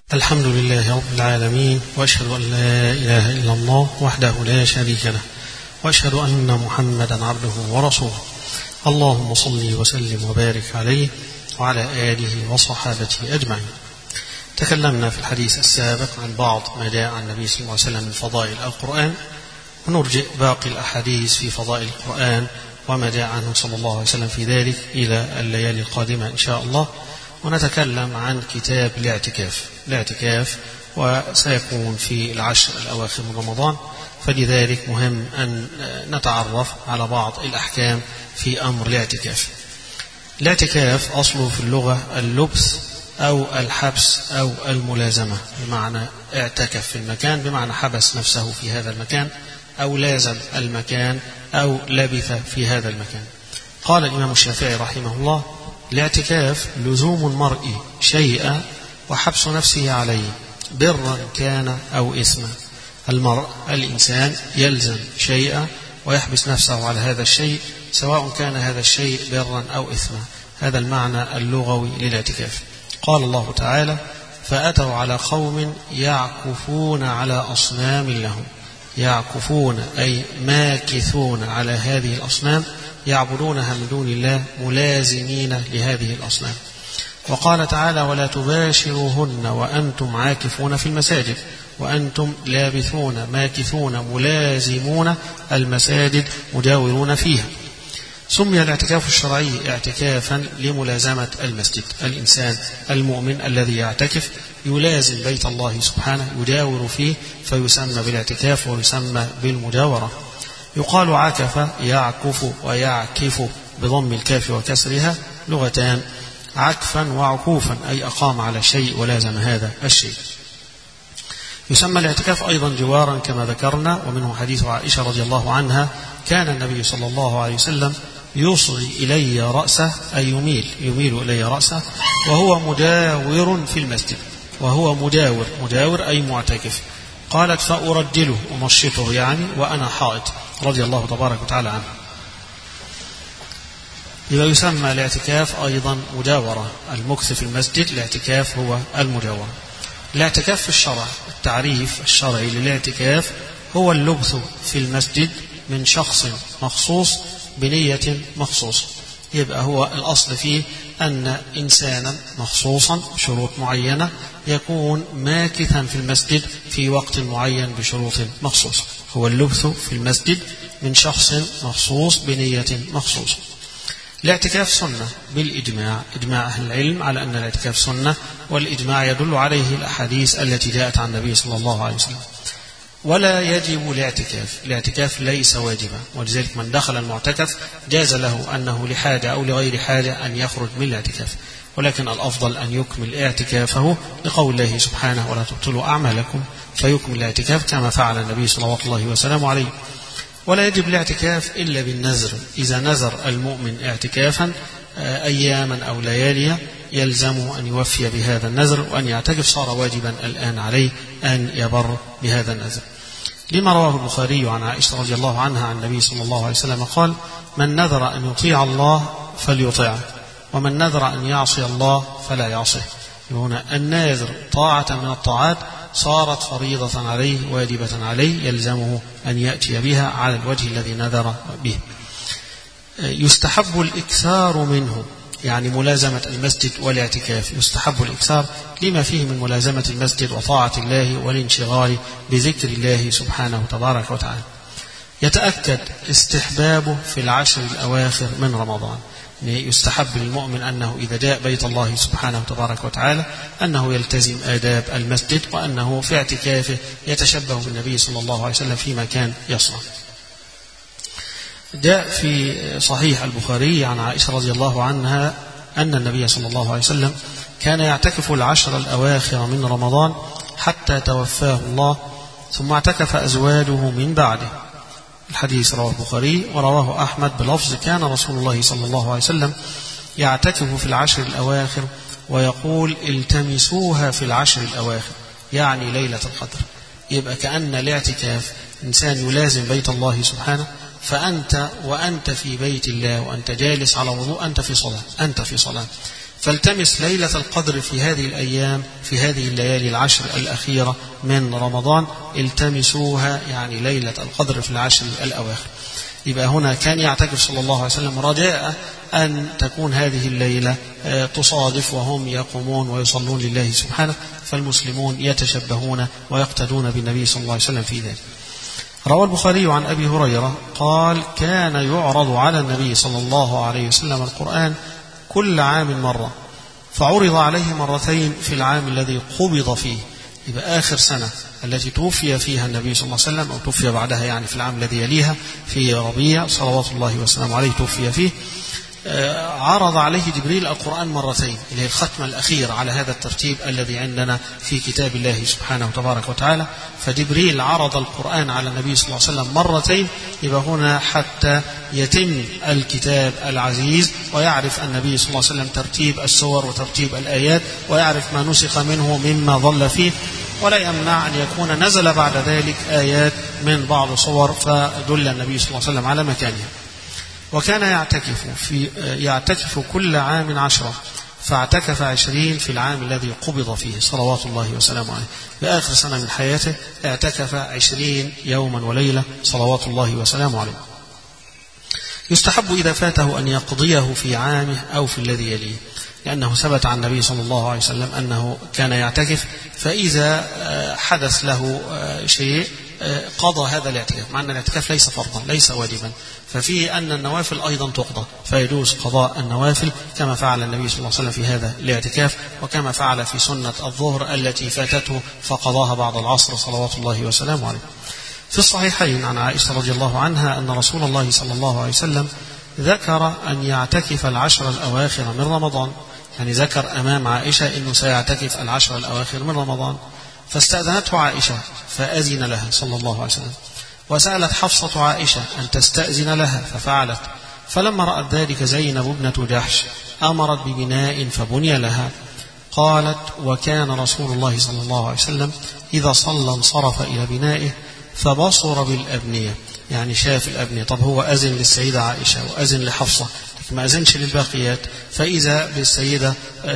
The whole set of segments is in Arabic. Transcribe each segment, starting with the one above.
الحمد لله رب العالمين، وأشهد أن لا إله إلا الله وحده لا شريك له، وأشهد أن محمدا عبده ورسوله. اللهم صل وسلم وبارك عليه وعلى آله وصحابته أجمعين. تكلمنا في الحديث السابق عن بعض ما جاء عن النبي صلى الله عليه وسلم من فضائل القرآن، ونرجئ باقي الأحاديث في فضائل القرآن وما جاء عنه صلى الله عليه وسلم في ذلك إلى الليالي القادمة إن شاء الله. ونتكلم عن كتاب الاعتكاف وسيكون في العشر الأواخر من رمضان، فلذلك مهم أن نتعرف على بعض الأحكام في أمر الاعتكاف. الاعتكاف أصله في اللغة اللبث أو الحبس أو الملازمة، بمعنى اعتكف في المكان بمعنى حبس نفسه في هذا المكان أو لازم المكان أو لبث في هذا المكان. قال الإمام الشافعي رحمه الله: الاعتكاف لزوم المرء شيئا وحبس نفسه عليه برا كان أو إثما. الإنسان يلزم شيئا ويحبس نفسه على هذا الشيء سواء كان هذا الشيء برا أو إثما. هذا المعنى اللغوي للاعتكاف. قال الله تعالى: فأتوا على قوم يعكفون على أصنام لهم. يعكفون أي ماكثون على هذه الأصنام، يعبدونها من دون الله ملازمين لهذه الأصنام. وقال تعالى: ولا تباشروهن وأنتم عاكفون في المساجد وأنتم لابثون ماكثون ملازمون المساجد مجاورون فيها. سمي الاعتكاف الشرعي اعتكافا لملازمة المسجد. الإنسان المؤمن الذي يعتكف يلازم بيت الله سبحانه، يجاور فيه، فيسمى بالاعتكاف ويسمى بالمجاورة. يقال عكف يعكف ويعكف بضم الكاف وكسرها، لغتان: عكفا وعكوفا أي أقام على شيء ولازم هذا الشيء. يسمى الاعتكاف أيضا جوارا كما ذكرنا، ومنه حديث عائشة رضي الله عنها: كان النبي صلى الله عليه وسلم يصغي إلي رأسه أي يميل إلي رأسه وهو مجاور في المسجد. وهو مجاور أي معتكف. قالت: فأرجله ومشطه يعني وأنا حائط، رضي الله تبارك وتعالى عنه. يبقى يسمى الاعتكاف أيضا مجاورة. المكث في المسجد الاعتكاف هو المجاورة. الاعتكاف في الشرع، التعريف الشرعي للاعتكاف هو اللبث في المسجد من شخص مخصوص بنية مخصوصة. يبقى هو الأصل فيه أن إنسانا مخصوصا بشروط معينة يكون ماكثا في المسجد في وقت معين بشروط مخصوصة. هو اللبث في المسجد من شخص مخصوص بنية مخصوصة. الاعتكاف سنة بالإجماع، إجماع أهل العلم على أن الاعتكاف سنة، والإجماع يدل عليه الأحاديث التي جاءت عن النبي صلى الله عليه وسلم. ولا يجب الاعتكاف ليس واجبا، ولذلك من دخل المعتكف جاز له أنه لحاجة أو لغير حاجة أن يخرج من الاعتكاف، ولكن الأفضل أن يكمل اعتكافه لقول الله سبحانه: ولا تبطلوا أعمالكم، فيكمل الاعتكاف كما فعل النبي صلى الله عليه وسلم عليه. ولا يجب الاعتكاف إلا بالنذر. إذا نذر المؤمن اعتكافا أياما أو ليالي يلزمه أن يوفي بهذا النذر، وأن يعتكف صار واجبا الآن عليه أن يبر بهذا النذر. لما رواه البخاري عن عائشة رضي الله عنها عن النبي صلى الله عليه وسلم قال: من نذر أن يطيع الله فليطيعه، ومن نذر أن يعصي الله فلا يعصيه. هنا الناذر طاعة من الطاعات صارت فريضة عليه واجبة عليه، يلزمه أن يأتي بها على الوجه الذي نذر به. يستحب الإكثار منه، يعني ملازمة المسجد والاعتكاف يستحب الإكثار لما فيه من ملازمة المسجد وطاعة الله والانشغال بذكر الله سبحانه تبارك وتعالى. يتأكد استحبابه في العشر الأواخر من رمضان. يستحب للمؤمن أنه إذا جاء بيت الله سبحانه تبارك وتعالى أنه يلتزم آداب المسجد، وأنه في اعتكافه يتشبه بالنبي صلى الله عليه وسلم فيما كان يصنع. جاء في صحيح البخاري عن عائشة رضي الله عنها أن النبي صلى الله عليه وسلم كان يعتكف العشر الأواخر من رمضان حتى توفاه الله، ثم اعتكف أزواجه من بعده. الحديث رواه البخاري ورواه أحمد بلفظ: كان رسول الله صلى الله عليه وسلم يعتكف في العشر الأواخر ويقول: التمسوها في العشر الأواخر، يعني ليلة القدر. يبقى كأن الاعتكاف إنسان يلازم بيت الله سبحانه، فأنت وأنت في بيت الله وأنت جالس على وضوء أنت في صلاة، فالتمس ليلة القدر في هذه الأيام، في هذه الليالي العشر الأخيرة من رمضان، التمسوها، يعني ليلة القدر في العشر الأواخر. يبقى هنا كان يعتكف صلى الله عليه وسلم رجاء أن تكون هذه الليلة تصادف وهم يقومون ويصلون لله سبحانه، فالمسلمون يتشبهون ويقتدون بالنبي صلى الله عليه وسلم في ذلك. روى البخاري عن أبي هريرة قال: كان يعرض على النبي صلى الله عليه وسلم القرآن كل عام مرة، فعرض عليه مرتين في العام الذي قبض فيه، يبقى آخر سنة التي توفي فيها النبي صلى الله عليه وسلم، أو توفي بعدها يعني في العام الذي يليها في ربيع صلوات الله وسلامه عليه توفي فيه، عرض عليه جبريل القرآن مرتين، اللي هي الختمة الأخيرة على هذا الترتيب الذي عندنا في كتاب الله سبحانه وتبارك وتعالى. فجبريل عرض القرآن على النبي صلى الله عليه وسلم مرتين، يبقى هنا حتى يتم الكتاب العزيز، ويعرف النبي صلى الله عليه وسلم ترتيب السور وترتيب الآيات، ويعرف ما نسخ منه مما ضل فيه، ولا يمنع أن يكون نزل بعد ذلك آيات من بعض صور فدل النبي صلى الله عليه وسلم على مكانها. وكان يعتكف كل عام 10، فاعتكف 20 في العام الذي قبض فيه صلوات الله وسلامه عليه. بآخر سنة من حياته اعتكف 20 يوما وليلة صلوات الله وسلامه عليه. يستحب إذا فاته أن يقضيه في عامه أو في الذي يليه، لأنه ثبت عن النبي صلى الله عليه وسلم أنه كان يعتكف، فإذا حدث له شيء قضى هذا الاعتكاف، مع أن الاعتكاف ليس فرضا ليس واجبا، ففيه أن النوافل أيضا تقضى، فيجوز قضاء النوافل كما فعل النبي صلى الله عليه وسلم في هذا الاعتكاف، وكما فعل في سنة الظهر التي فاتته فقضاها بعد العصر صلوات الله وسلامه عليه. في الصحيحين عن عائشة رضي الله عنها أن رسول الله صلى الله عليه وسلم ذكر أن يعتكف العشر الأواخر من رمضان، يعني ذكر أمام عائشة أنه سيعتكف العشر الأواخر من رمضان، فاستأذنته عائشة فأذن لها صلى الله عليه وسلم، وسألت حفصة عائشة أن تستأذن لها ففعلت، فلما رأت ذلك زينب ابنة جحش أمرت ببناء فبني لها. قالت: وكان رسول الله صلى الله عليه وسلم إذا صلى انصرف إلى بنائه فبصر بالأبنية، يعني شاف الأبنية. طب هو أذن للسيدة عائشة وأذن لحفصة، لكن ما أذنش للباقيات، فإذا بالسيدة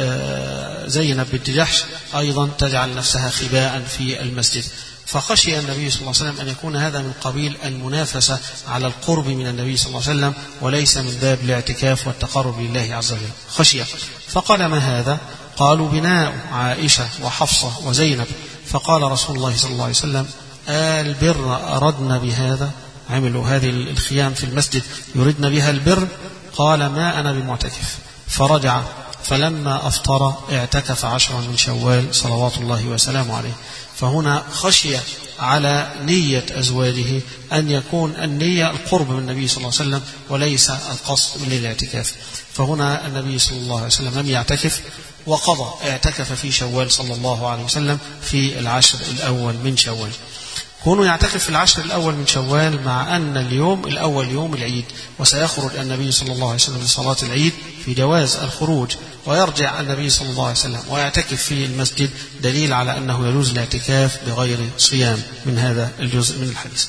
زينب بنت جحش أيضا تجعل نفسها خباء في المسجد، فخشي النبي صلى الله عليه وسلم أن يكون هذا من قبيل المنافسة على القرب من النبي صلى الله عليه وسلم، وليس من باب الاعتكاف والتقرب لله عز وجل، خشية. فقال: ما هذا؟ قالوا: بناء عائشة وحفصة وزينب. فقال رسول الله صلى الله عليه وسلم: البر أردنا بهذا؟ عملوا هذه الخيام في المسجد يردن بها البر؟ قال: ما أنا بمعتكف. فرجع، فلما أفطر اعتكف 10 من شوال صلوات الله وسلامه عليه. فهنا خشية على نية أزواجه أن يكون النية القرب من النبي صلى الله عليه وسلم وليس القصد للاعتكاف، فهنا النبي صلى الله عليه وسلم لم يعتكف وقضى، اعتكف في شوال صلى الله عليه وسلم في العشر الأول من شوال. كونه يعتكف في العشر الأول من شوال، مع أن اليوم الأول يوم العيد، وسيخرج النبي صلى الله عليه وسلم لصلاة العيد في جواز الخروج، ويرجع النبي صلى الله عليه وسلم ويعتكف في المسجد، دليل على أنه يجوز الاعتكاف بغير صيام من هذا الجزء من الحديث.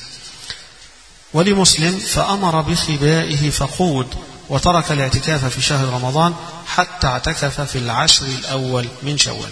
ولمسلم: فأمر بخبائه فقود، وترك الاعتكاف في شهر رمضان حتى اعتكف في العشر الأول من شوال.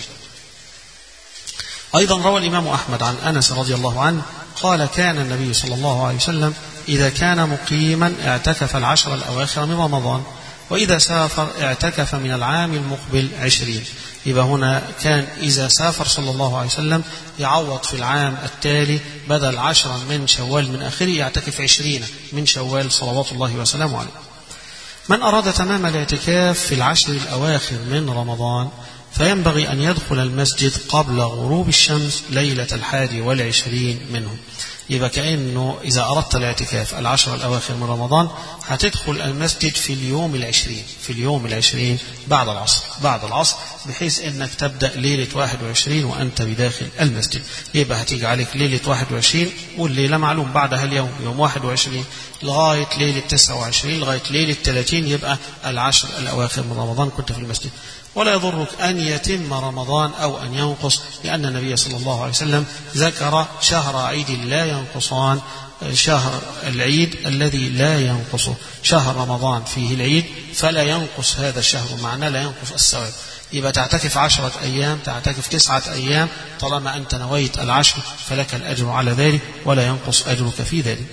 أيضا روى الإمام أحمد عن أنس رضي الله عنه قال: كان النبي صلى الله عليه وسلم إذا كان مقيما اعتكف العشر الأواخر من رمضان، وإذا سافر اعتكف من العام المقبل 20. يبقى هنا كان إذا سافر صلى الله عليه وسلم يعوض في العام التالي بدل 10 من شوال من آخره يعتكف 20 من شوال صلوات الله وسلامه عليه. من أراد تمام الاعتكاف في العشر الأواخر من رمضان فينبغي أن يدخل المسجد قبل غروب الشمس ليلة 21 منه. يبقى كأنه إذا أردت الاعتكاف العشر الأواخر من رمضان هتدخل المسجد في اليوم 20 بعد العصر بحيث أنك تبدأ ليلة 21 وأنت بداخل المسجد. يبقى هتيجي عليك ليلة 21 والليلة معلوم بعدها اليوم يوم 21 لغاية ليلة 29 لغاية ليلة 30 يبقى العشر الأواخر من رمضان كنت في المسجد. ولا يضرك أن يتم رمضان أو أن ينقص، لأن النبي صلى الله عليه وسلم ذكر شهر عيد لا ينقصان، شهر العيد الذي لا ينقصه شهر رمضان فيه العيد فلا ينقص هذا الشهر، معناه لا ينقص الثواب. يبقى تعتكف 10 أيام، تعتكف 9 أيام، طالما أنت نويت العشر فلك الأجر على ذلك ولا ينقص أجرك في ذلك.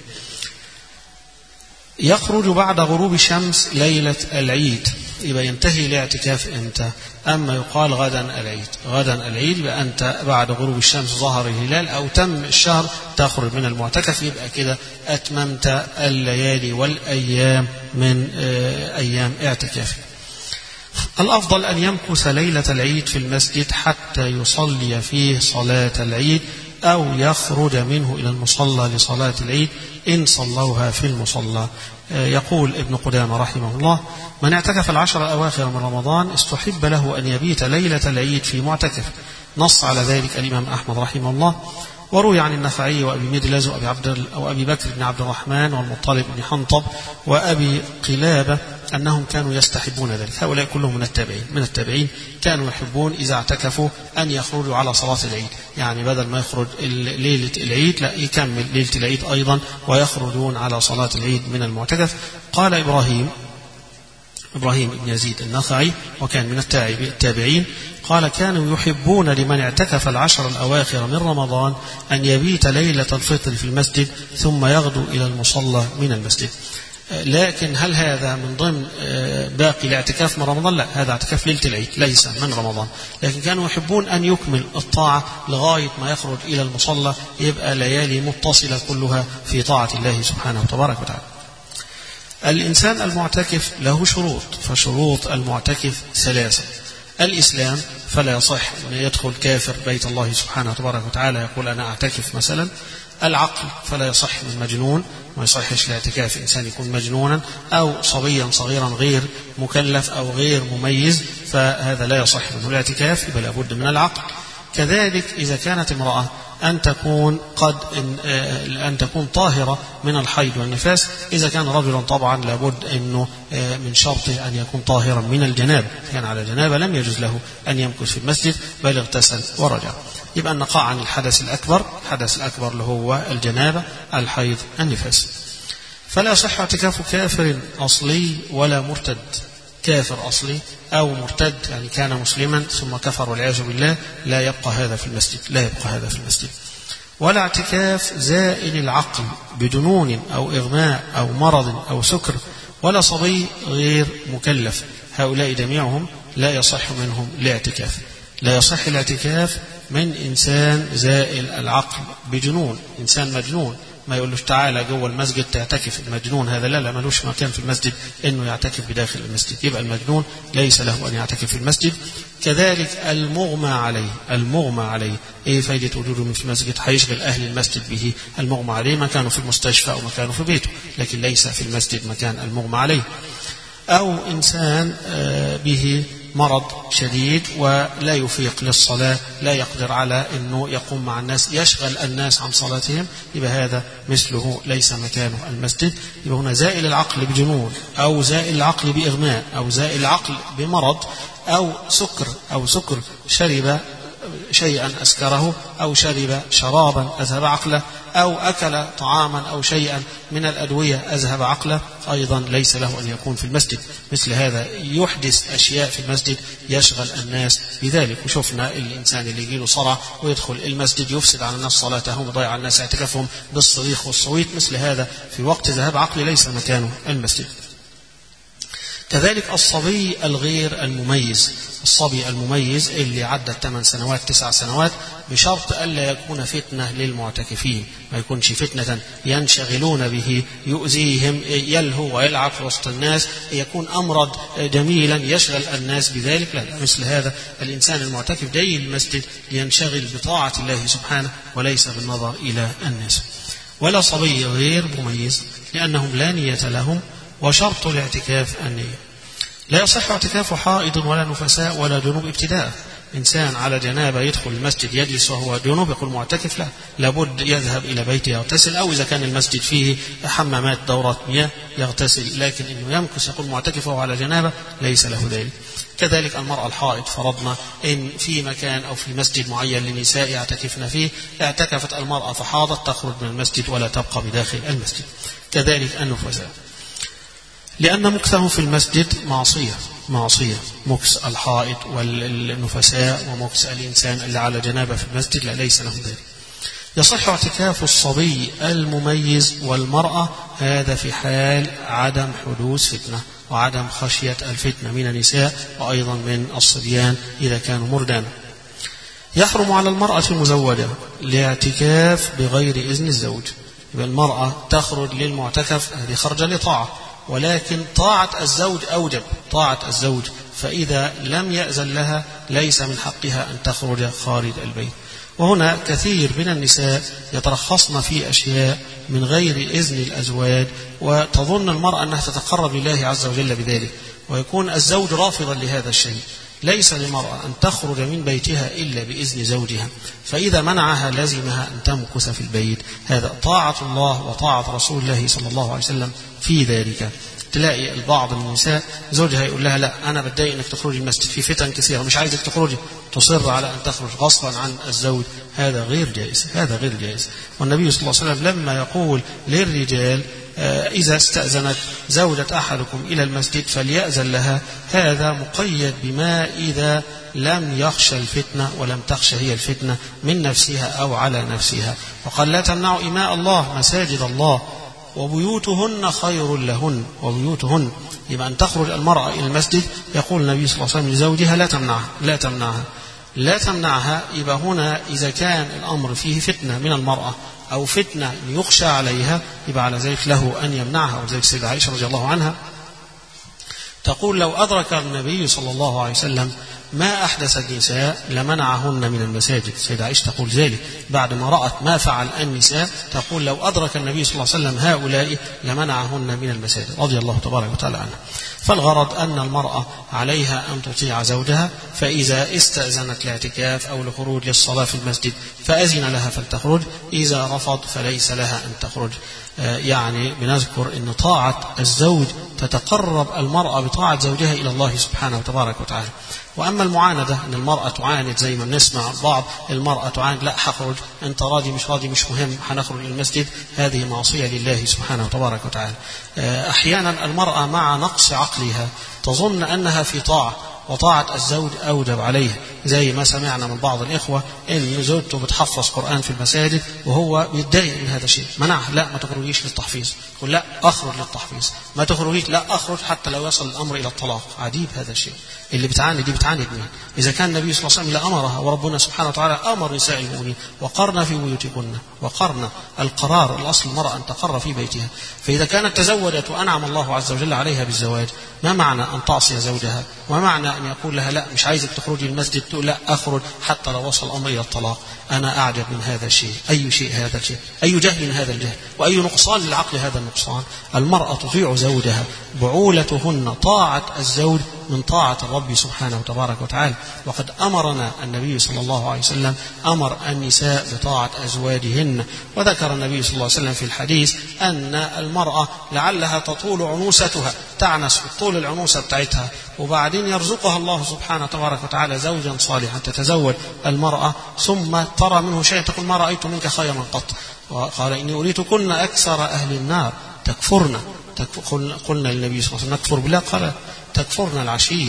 يخرج بعد غروب الشمس ليلة العيد، يبقى ينتهي الاعتكاف امتى؟ أما يقال غدا العيد، غدا العيد يبقى أنت بعد غروب الشمس ظهر الهلال أو تم الشهر تخرج من المعتكف، يبقى كده أتممت الليالي والأيام من أيام اعتكافك. الأفضل أن يمكث ليلة العيد في المسجد حتى يصلي فيه صلاة العيد أو يخرج منه إلى المصلى لصلاة العيد إن صلوها في المصلى. يقول ابن قدامة رحمه الله: من اعتكف العشر الأواخر من رمضان استحب له أن يبيت ليلة العيد في معتكف. نص على ذلك الإمام أحمد رحمه الله. وروي عن النخعي وأبي مدلز وأبي بكر بن عبد الرحمن والمطلب بن حنطب وأبي قلابة أنهم كانوا يستحبون ذلك. هؤلاء كلهم من التابعين كانوا يحبون إذا اعتكفوا أن يخرجوا على صلاة العيد، يعني بدل ما يخرج ليلة العيد لا يكمل ليلة العيد أيضا ويخرجون على صلاة العيد من المعتكف. قال إبراهيم بن يزيد النخعي وكان من التابعين قال: كانوا يحبون لمن اعتكف العشر الأواخر من رمضان أن يبيت ليلة الفطر في المسجد ثم يغدو إلى المصلى من المسجد. لكن هل هذا من ضمن باقي الاعتكاف من رمضان؟ لا، هذا اعتكاف ليلة العيد ليس من رمضان، لكن كانوا يحبون أن يكمل الطاعة لغاية ما يخرج إلى المصلى، يبقى ليالي متصلة كلها في طاعة الله سبحانه وتبارك وتعالى. الإنسان المعتكف له شروط، فشروط المعتكف 3: الإسلام، فلا يصح أن يدخل كافر بيت الله سبحانه وتبارك وتعالى يقول أنا أعتكف مثلا. العقل، فلا يصح من مجنون، ما يصحش الاعتكاف إنسان يكون مجنونا أو صبيا صغيرا غير مكلف أو غير مميز، فهذا لا يصح منه الاعتكاف، يبقى لابد من العقل. كذلك إذا كانت امرأة أن تكون طاهرة من الحيض والنفاس. إذا كان رجلا طبعا لابد أنه من شرطه أن يكون طاهرا من الجنابة، كان على جنابة لم يجوز له أن يمكث في المسجد بل اغتسل ورجع. يبقى النقاء عن الحدث الأكبر اللي هو الجنابة، الحيض، النفاس. فلا يصح اعتكاف كافر أصلي ولا مرتد. كافر أصلي أو مرتد يعني كان مسلما ثم كفر والعياذ بالله لا يبقى هذا في المسجد. ولا اعتكاف زائل العقل بجنون أو إغماء أو مرض أو سكر، ولا صبي غير مكلف، هؤلاء جميعهم لا يصح منهم الاعتكاف. لا يصح الاعتكاف من إنسان زائل العقل بجنون، إنسان مجنون ما يقولوش تعالى جوه المسجد تعتكف. المجنون هذا لا ملوش مكان في المسجد انه يعتكف بداخل المسجد، يبقى المجنون ليس له ان يعتكف في المسجد. كذلك المغمى عليه ايه فايده وجوده في المسجد؟ هيشغل اهل المسجد به. المغمى عليه مكانه في المستشفى او مكانه في بيته، لكن ليس في المسجد مكان المغمى عليه. او انسان به مرض شديد ولا يفيق للصلاة، لا يقدر على أنه يقوم مع الناس، يشغل الناس عن صلاتهم، يبقى هذا مثله ليس مكانه المسجد. يبقى هنا زائل العقل بجنون أو زائل العقل بإغماء أو زائل العقل بمرض أو سكر شرب شيئا أسكره أو شرب شرابا أذهب عقله أو أكل طعاما أو شيئا من الأدوية أذهب عقله، أيضا ليس له أن يكون في المسجد. مثل هذا يحدث أشياء في المسجد يشغل الناس بذلك. وشفنا الإنسان اللي يجيله صرع ويدخل المسجد يفسد على الناس صلاتهم ويضيع على الناس اعتكافهم بالصريخ والصويت، مثل هذا في وقت ذهاب عقله ليس مكانه المسجد. كذلك الصبي الغير المميز، الصبي المميز اللي عدى 8 سنوات 9 سنوات، بشرط ألا يكون فتنة للمعتكفين، ما يكونش فتنة ينشغلون به يؤذيهم يلهو ويلعب في وسط الناس، يكون أمرض جميلا يشغل الناس بذلك. لا، مثل هذا الإنسان المعتكف جاي المسجد لينشغل بطاعة الله سبحانه وليس بالنظر إلى الناس. ولا صبي غير مميز لأنهم لا نية لهم، وشرط الاعتكاف النية. لا يصح اعتكاف حائض ولا نفساء ولا جنوب ابتداء. إنسان على جنابة يدخل المسجد يجلس وهو جنوب يقول معتكف؟ لا، لابد يذهب إلى بيته يغتسل، أو إذا كان المسجد فيه حمامات دورات مياه يغتسل، لكن إنه يمكث يقول معتكف وهو على جنابة ليس له ذلك. كذلك المرأة الحائض، فرضنا إن في مكان أو في مسجد معين للنساء يعتكفن فيه، اعتكفت المرأة فحاضت تخرج من المسجد ولا تبقى بداخل المسجد. كذلك النفساء، لأن مكثه في المسجد معصية، مكث الحائط والنفساء ومكث الإنسان اللي على جنابه في المسجد لا، ليس له ذلك. يصح اعتكاف الصبي المميز والمرأة، هذا في حال عدم حدوث فتنة وعدم خشية الفتنة من النساء وأيضا من الصبيان إذا كانوا مردانا. يحرم على المرأة المزوجة الاعتكاف بغير إذن الزوج. يبقى المرأة تخرج للمعتكف، هذه خرجة لطاعة، ولكن طاعة الزوج أوجب، طاعة الزوج، فإذا لم يأذن لها ليس من حقها أن تخرج خارج البيت. وهنا كثير من النساء يترخصن في أشياء من غير إذن الأزواج، وتظن المرأة أنها تتقرب لله عز وجل بذلك، ويكون الزوج رافضا لهذا الشيء. ليس للمرأة أن تخرج من بيتها إلا بإذن زوجها، فإذا منعها لزمها أن تمكث في البيت. هذا طاعة الله وطاعة رسول الله صلى الله عليه وسلم في ذلك. تلاقي البعض من النساء زوجها يقول لها لا، أنا بتضايق أنك تخرجي المسجد، في فتن كثيرة مش عايزك تخرجي، تصر على أن تخرج غصبا عن الزوج. هذا غير جائز، هذا غير جائز. والنبي صلى الله عليه وسلم لما يقول للرجال إذا استأذنت زوجة أحدكم إلى المسجد فليأذن لها، هذا مقيد بما إذا لم يخشى الفتنة ولم تخشى هي الفتنة من نفسها أو على نفسها. وقال لا تمنعوا إماء الله مساجد الله وبيوتهن خير لهن، وبيوتهن، يبقى أن تخرج المرأة إلى المسجد يقول النبي صلى الله عليه وسلم لزوجها لا تمنعها. يبقى هنا إذا كان الأمر فيه فتنة من المرأة أو فتنة يخشى عليها، يبقى على ذلك له أن يمنعها. وذلك السيدة عائشة رضي الله عنها تقول لو أدرك النبي صلى الله عليه وسلم ما أحدث النساء لمنعهن من المساجد. السيدة عائشة تقول ذلك بعد ما رأت ما فعل النساء، تقول لو أدرك النبي صلى الله عليه وسلم هؤلاء لمنعهن من المساجد، رضي الله تبارك وتعالى عنها. فالغرض أن المرأة عليها أن تطيع زوجها، فإذا استأذنت لاعتكاف أو لخروج للصلاة في المسجد فأذن لها فلتخرج، إذا رفض فليس لها أن تخرج. يعني بنذكر أن طاعة الزوج تتقرب المرأة بطاعة زوجها إلى الله سبحانه وتبارك وتعالى. وأما المعاندة، أن المرأة تعاند زي ما بنسمع بعض، المرأة تعاند لا هخرج، أنت راضي مش راضي مش مهم، هنخرج للمسجد، هذه معصية لله سبحانه وتبارك وتعالى. أحيانا المرأة مع نقص عقلها تظن أنها في طاعة، وطاعة الزوج أوجب عليها، زي ما سمعنا من بعض الإخوة إن زوجته بتحفظ قرآن في المساجد وهو بيتضايق من هذا الشيء، منعها، لا ما تخرجيش للتحفيظ، يقول لا أخرج للتحفيظ، ما تخرجيش، لا أخرج حتى لو يصل الأمر إلى الطلاق. عجيب هذا الشيء. اللي بتعاند دي بتعاند مين؟ إذا كان النبي صلى الله عليه وسلم لأمرها، وربنا سبحانه وتعالى أمر نساء المؤمنين وقرن في بيوتكن، وقرن القرار الأصل المرأة أن تقر في بيتها. فإذا كانت تزوجت وأنعم الله عز وجل عليها بالزواج، ما معنى أن تعصي زوجها؟ وما معنى أن يقول لها لا مش عايزك تخرجي المسجد، تقول لا أخرج حتى لو وصل الأمر إلى الطلاق؟ أنا أعجب من هذا الشيء. أي شيء هذا الشيء؟ أي جهل هذا الجهل؟ وأي نقصان للعقل هذا النقصان؟ المرأة تطيع زوجها، بعولتهن طاعة الزوج من طاعة الرب سبحانه وتبارك وتعالى. وقد أمرنا النبي صلى الله عليه وسلم، أمر النساء بطاعة أزواجهن. وذكر النبي صلى الله عليه وسلم في الحديث أن المرأة لعلها تطول عنوستها، تعنس طول العنوسة بتاعتها، وبعدين يرزقها الله سبحانه وتبارك وتعالى زوجا صالحا، تتزوج المرأة ثم ترى منه شيء تقول ما رأيت منك خيرا قط، وقال إني أريتكن أكثر أهل النار تكفرن. قلنا للنبي صلى الله عليه وسلم نكفر بالله، قال تكفرن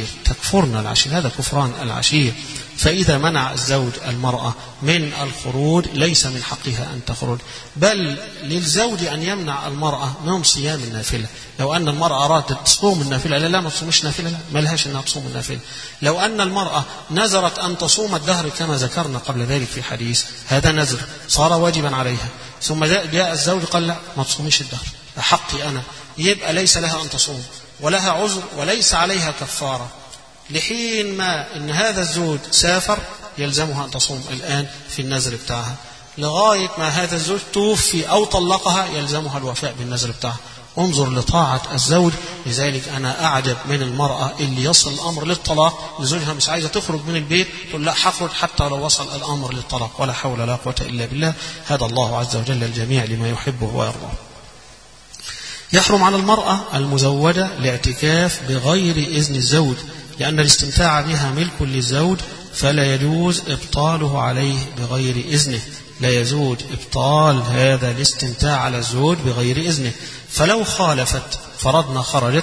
العشير، هذا كفران العشير. فإذا منع الزوج المرأة من الخروج ليس من حقها أن تخرج، بل للزوج أن يمنع المرأة من صيام النافلة. لو أن المرأة أرادت تصوم النافلة، لا ما تصومش نافلة، لا ما لهاش أنها تصوم النافلة. لو أن المرأة نذرت أن تصوم الدهر كما ذكرنا قبل ذلك في حديث، هذا نذر صار واجبا عليها، ثم جاء الزوج قال لا ما تصومش الدهر، حقي أنا، يبقى ليس لها أن تصوم ولها عذر وليس عليها كفارة، لحين ما إن هذا الزوج سافر يلزمها أن تصوم الآن في النذر بتاعها، لغاية ما هذا الزوج توفي أو طلقها يلزمها الوفاء بالنذر بتاعها، انظر لطاعة الزوج. لذلك أنا أعجب من المرأة اللي يصل الأمر للطلاق لزوجها مش عايزة تخرج من البيت، تقول لا هخرج حتى لو وصل الأمر للطلاق، ولا حول ولا قوة إلا بالله. هذا الله عز وجل الجميع لما يحبه ويرضاه. يحرم على المرأة المزوجة الاعتكاف بغير إذن الزوج، لأن الاستمتاع بها ملك للزوج، فلا يجوز إبطاله عليه بغير إذنه. لا يجوز إبطال هذا الاستمتاع على الزوج بغير إذنه. فلو خالفت فرضنا خرجت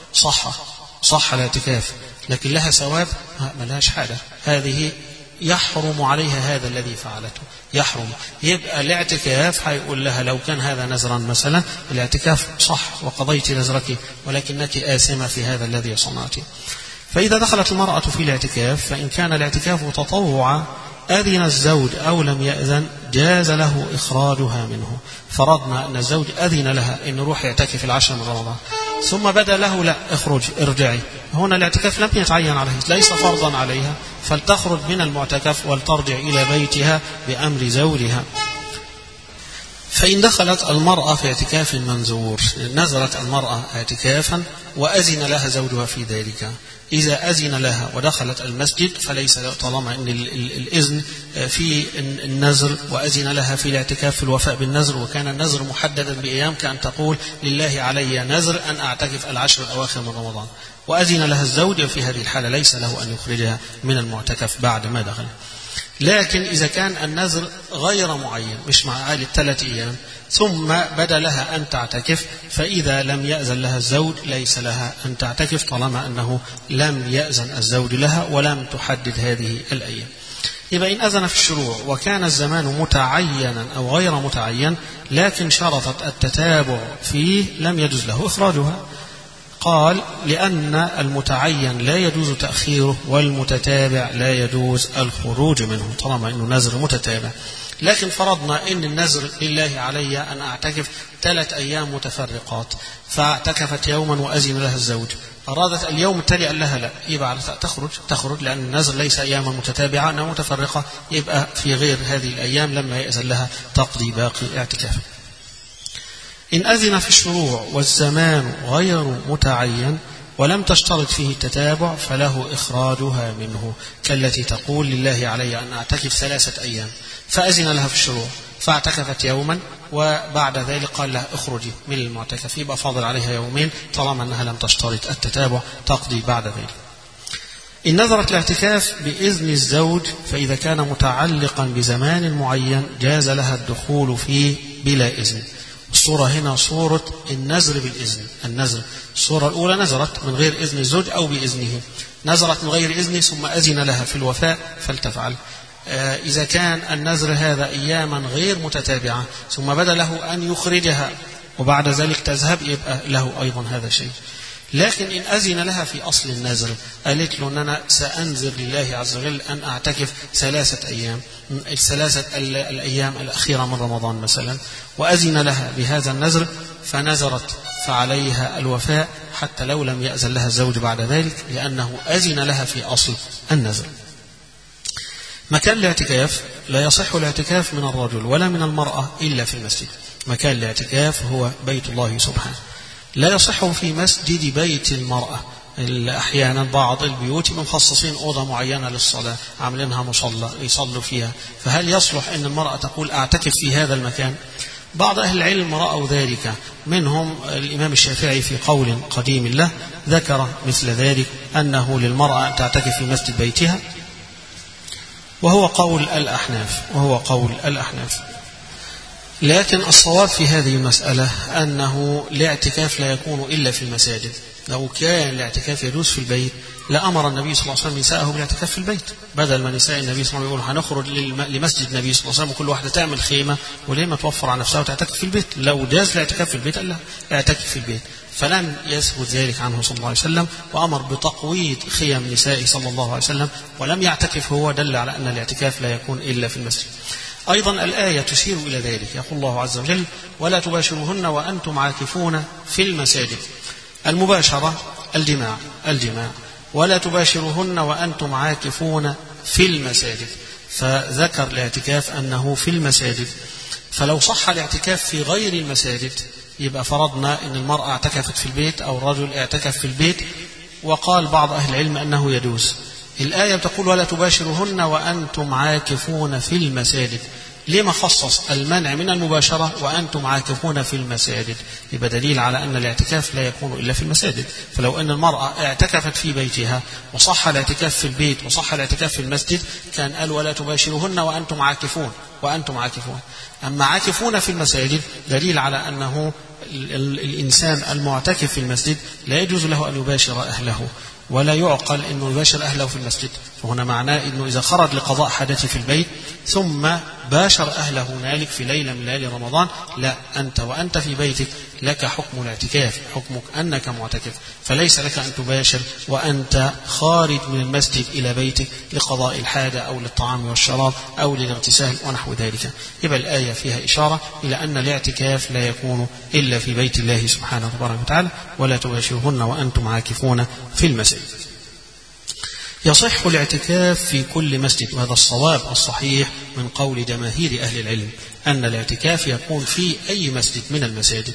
صح الاعتكاف، لكن لها ثواب ما لهاش حاجة، هذه يحرم عليها هذا الذي فعلته، يحرم. يبقى الاعتكاف هيقول لها لو كان هذا نذرا مثلا، الاعتكاف صح وقضيت نذرك، ولكنك آثمة في هذا الذي صنعته. فإذا دخلت المرأة في الاعتكاف، فإن كان الاعتكاف تطوعا أذن الزوج أو لم يأذن جاز له إخراجها منه. فرضنا أن الزوج أذن لها إن روح يعتكف 10 من رمضان، ثم بدا له لا اخرج ارجعي، هنا الاعتكاف لم يتعين عليه، ليس فرضا عليها، فلتخرج من المعتكف ولترجع إلى بيتها بأمر زوجها. فإن دخلت المرأة في اعتكاف منذور، نذرت المرأة اعتكافا وأذن لها زوجها في ذلك، إذا أذن لها ودخلت المسجد فليس طالما أن الإذن في النذر وأذن لها في الاعتكاف في الوفاء بالنذر، وكان النذر محددا بأيام، كأن تقول لله علي نذر أن أعتكف 10 الأواخر من رمضان، وأذن لها الزوج، في هذه الحالة ليس له أن يخرجها من المعتكف بعد ما دخل. لكن إذا كان النذر غير معين، مش مع عائلة 3 أيام، ثم بدا لها أن تعتكف، فإذا لم يأذن لها الزوج ليس لها أن تعتكف، طالما أنه لم يأذن الزوج لها ولم تحدد هذه الأيام. يبقى إن أذن في الشروع وكان الزمان متعينا أو غير متعين، لكن شرطت التتابع فيه، لم يجوز له إخراجها. قال لأن المتعين لا يجوز تأخيره، والمتتابع لا يجوز الخروج منه، طالما أنه نذر متتابع. لكن فرضنا أن النذر لله علي أن أعتكف 3 أيام متفرقات، فاعتكفت يوما وأذن لها الزوج، أرادت اليوم التالي قال لها لا، يبقى تخرج، لأن النذر ليس أياما متتابعة أنها متفرقة، يبقى في غير هذه الأيام لما يأذن لها تقضي باقي اعتكافها. إن أذن في الشروع والزمان غير متعين ولم تشترط فيه التتابع، فله إخراجها منه، كالتي تقول لله علي أن أعتكف 3 أيام، فأذن لها في الشروع فاعتكفت يوما، وبعد ذلك قال لها اخرجي من المعتكف، يبقى فاضل عليها يومين، طالما أنها لم تشترط التتابع تقضي بعد ذلك. إن نذرت الاعتكاف بإذن الزوج، فإذا كان متعلقا بزمان معين جاز لها الدخول فيه بلا إذن. الصورة هنا صورة النذر بالإذن. النذر الصورة الأولى نذرت من غير إذن الزوج أو بإذنه، نذرت من غير إذنه ثم أذن لها في الوفاء فلتفعل. إذا كان النذر هذا أياما غير متتابعة ثم بدا له أن يخرجها وبعد ذلك تذهب، يبقى له أيضا هذا شيء. لكن إن أذن لها في أصل النذر، قالت له أن أنا سأنذر لله عز وجل أن أعتكف 3 أيام، 3 الأيام الأخيرة من رمضان مثلا، وأذن لها بهذا النذر فنذرت، فعليها الوفاء حتى لو لم يأذن لها الزوج بعد ذلك، لأنه أذن لها في أصل النذر. مكان الاعتكاف: لا يصح الاعتكاف من الرجل ولا من المرأة إلا في المسجد. مكان الاعتكاف هو بيت الله سبحانه، لا يصح في مسجد بيت المرأة. أحيانا بعض البيوت مخصصين أوضة معينة للصلاة، عاملينها مصلى يصلوا فيها، فهل يصلح أن المرأة تقول أعتكف في هذا المكان؟ بعض أهل العلم رأوا ذلك، منهم الإمام الشافعي في قول قديم له ذكر مثل ذلك، أنه للمرأة أن تعتكف في مسجد بيتها، وهو قول الأحناف. لكن الصواب في هذه المسألة أنه الاعتكاف لا يكون إلا في المساجد. لو كان الاعتكاف يجوز في البيت لأمر النبي صلى الله عليه وسلم نساءه بالاعتكاف في البيت، بدل ما نساء النبي صلى الله عليه وسلم يقول هنخرج لمسجد النبي صلى الله عليه وسلم وكل واحدة تعمل خيمة، وليه ما توفر على نفسها وتعتكف في البيت؟ لو جاز الاعتكاف في البيت قال لها اعتكف في البيت، فلم يثبت ذلك عنه صلى الله عليه وسلم، وأمر بتقويض خيم نسائه صلى الله عليه وسلم ولم يعتكف هو، دل على أن الاعتكاف لا يكون إلا في المسجد. أيضا الآية تشير إلى ذلك، يقول الله عز وجل ولا تباشروهن وأنتم عاكفون في المساجد. المباشرة الجماع، ولا تباشروهن وأنتم عاكفون في المساجد، فذكر الاعتكاف أنه في المساجد. فلو صح الاعتكاف في غير المساجد يبقى فرضنا أن المرأة اعتكفت في البيت أو الرجل اعتكف في البيت، وقال بعض أهل العلم أنه يجوز. الآية بتقول ولا تباشرهن وأنتم عاكفون في المساجد. لما خصص المنع من المباشرة وأنتم عاكفون في المساجد؟ يبقى دليل على أن الاعتكاف لا يكون إلا في المساجد. فلو أن المرأة اعتكفت في بيتها وصح الاعتكاف في البيت وصح الاعتكاف في المسجد كان قال ولا تباشرهن وأنتم عاكفون وأنتم. أما عاكفون في المساجد دليل على أنه الإنسان المعتكف في المسجد لا يجوز له أن يباشر أهله، ولا يعقل أنه يباشر أهله في المسجد. فهنا معناه أنه إذا خرج لقضاء حاجته في البيت ثم باشر أهله هنالك في ليلة من ليالي رمضان، لا، أنت وأنت في بيتك لك حكم الاعتكاف، حكمك أنك معتكف، فليس لك أن تباشر وأنت خارج من المسجد إلى بيتك لقضاء الحاجة أو للطعام والشراب أو للاغتسال ونحو ذلك. يبقى الآية فيها إشارة إلى أن الاعتكاف لا يكون إلا في بيت الله سبحانه وتعالى، ولا تباشرهن وأنتم عاكفون في المسجد. يصح الاعتكاف في كل مسجد، وهذا الصواب الصحيح من قول جماهير أهل العلم أن الاعتكاف يكون في أي مسجد من المساجد.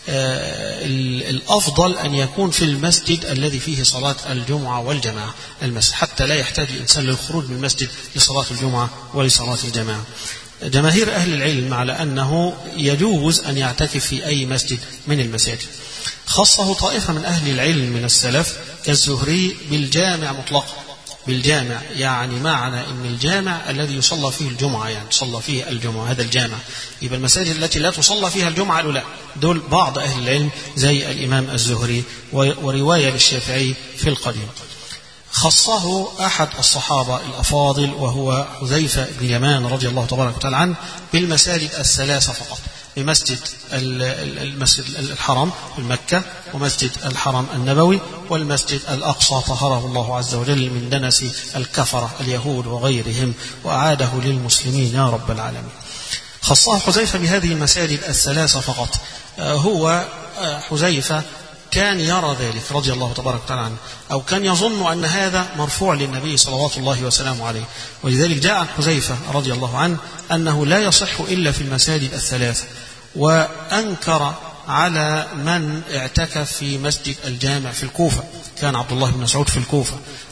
الأفضل أن يكون في المسجد الذي فيه صلاة الجمعة والجماعة، المسجد حتى لا يحتاج الإنسان للخروج من المسجد لصلاة الجمعة ولصلاة الجماعة. جماهير أهل العلم على أنه يجوز أن يعتكف في أي مسجد من المساجد. خصه طائفة من أهل العلم من السلف كالزهري بالجامع مطلقا. بالجامع يعني معنى أن الجامع الذي يصلى فيه الجمعة، يعني تصلى فيه الجمعة، هذا الجامع. يبقى المساجد التي لا تصلى فيها الجمعة لا، دول بعض أهل العلم زي الإمام الزهري ورواية للشافعي في القديم. خصه أحد الصحابة الأفاضل وهو حذيفة بن يمان رضي الله تبارك وتعالى عنه بالمساجد الثلاثة فقط، بمسجد المسجد الحرام في مكة، ومسجد الحرم النبوي، والمسجد الأقصى طهره الله عز وجل من دنس الكفرة اليهود وغيرهم وأعاده للمسلمين يا رب العالمين. خصه حذيفة بهذه المساجد الثلاثة فقط. هو حذيفة كان يرى ذلك رضي الله تبارك وتعالى عنه، أو كان يظن أن هذا مرفوع للنبي صلوات الله وسلامه عليه، ولذلك جاء عن حذيفة رضي الله عنه أنه لا يصح إلا في المساجد الثلاثة، وأنكر على من اعتكف في مسجد الجامع في الكوفة. كان عبد الله بن مسعود في الكوفة،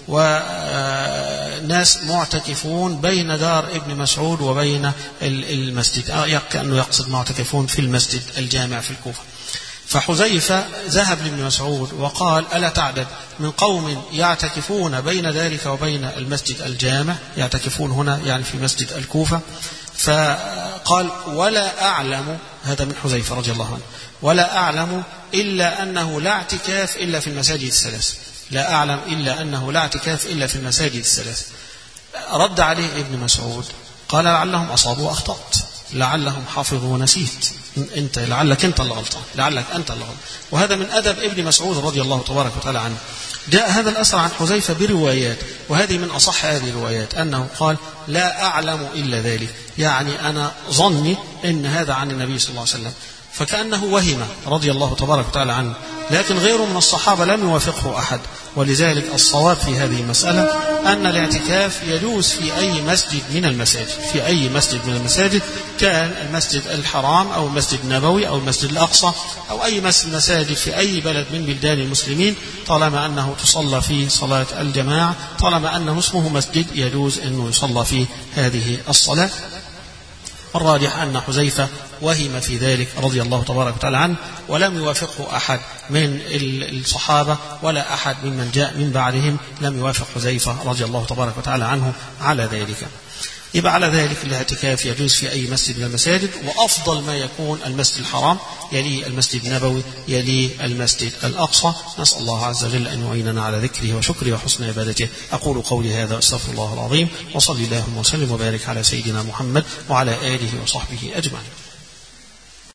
وناس معتكفون بين دار ابن مسعود وبين المسجد، كأنه يقصد معتكفون في المسجد الجامع في الكوفة. فحذيفة ذهب لابن مسعود وقال ألا تعدد من قوم يعتكفون بين ذلك وبين المسجد الجامع، يعتكفون هنا يعني في مسجد الكوفة. فقال ولا أعلم، هذا من حذيفة رضي الله عنه، ولا أعلم إلا أنه لا اعتكاف إلا في المساجد الثلاث، لا أعلم إلا أنه لا اعتكاف إلا في المساجد الثلاث. رد عليه ابن مسعود قال لعلهم أصابوا وأخطأت، لعلهم حافظوا ونسيت، انت لعلك انت اللي غلطان، لعلك انت اللي غلطان. وهذا من ادب ابن مسعود رضي الله تبارك وتعالى عنه. جاء هذا الاثر عن حذيفه بروايات، وهذه من اصح هذه الروايات، انه قال لا اعلم الا ذلك، يعني انا ظني ان هذا عن النبي صلى الله عليه وسلم، فكانه وهم رضي الله تبارك وتعالى عنه. لكن غيره من الصحابه لم يوافقه احد، ولذلك الصواب في هذه المساله ان الاعتكاف يجوز في اي مسجد من المساجد، في اي مسجد من المساجد، كان المسجد الحرام أو المسجد النبوي أو المسجد الأقصى أو أي مسجد في أي بلد من بلدان المسلمين، طالما أنه تصلى فيه صلاة الجماعة، طالما أنه اسمه مسجد يجوز أنه يصلى فيه هذه الصلاة. الراجح أن حذيفة وهم في ذلك رضي الله تبارك وتعالى عنه، ولم يوافقه أحد من الصحابة ولا أحد ممن جاء من بعدهم لم يوافق حذيفة رضي الله تبارك وتعالى عنه على ذلك. يبقى على ذلك الاعتكاف يجوز في أي مسجد من المساجد، وأفضل ما يكون المسجد الحرام، يليه المسجد النبوي، يليه المسجد الأقصى. نسأل الله عز وجل أن يعيننا على ذكره وشكره وحسن عبادته. أقول قولي هذا واستغفر الله العظيم، وصلي اللهم وسلم وبارك على سيدنا محمد وعلى آله وصحبه أجمعين.